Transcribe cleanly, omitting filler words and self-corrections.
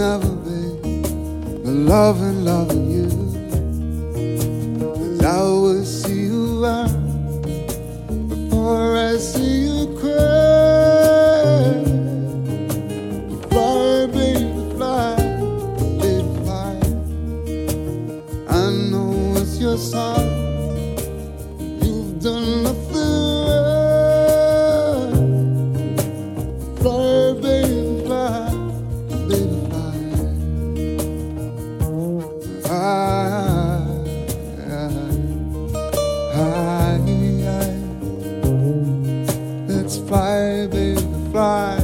never be loving you. 'Cause I will see you out before I see you cry. Fly, baby, fly, baby, fly. I know it's your song. You've done nothing wrong. Fly, baby, fly, baby, fly. Let's fly, baby, fly.